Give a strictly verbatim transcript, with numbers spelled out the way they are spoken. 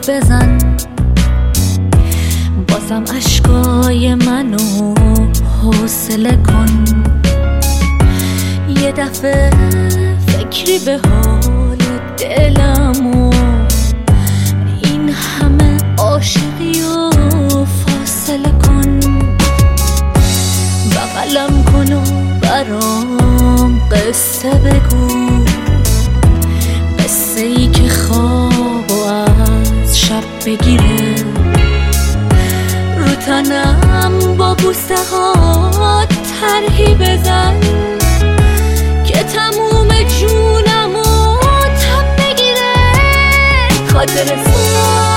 بزن، بازم اشکای منو حوصله کن. یه دفعه فکری به حال دلم و این همه عاشقی و فاصله کن. بغلم کن و برام قصه بگو، قصه ای که خواب و از شب بگیره. رو تنم با بوسه ها طرحی بزن که تموم جونم و تب بگیره. خاطر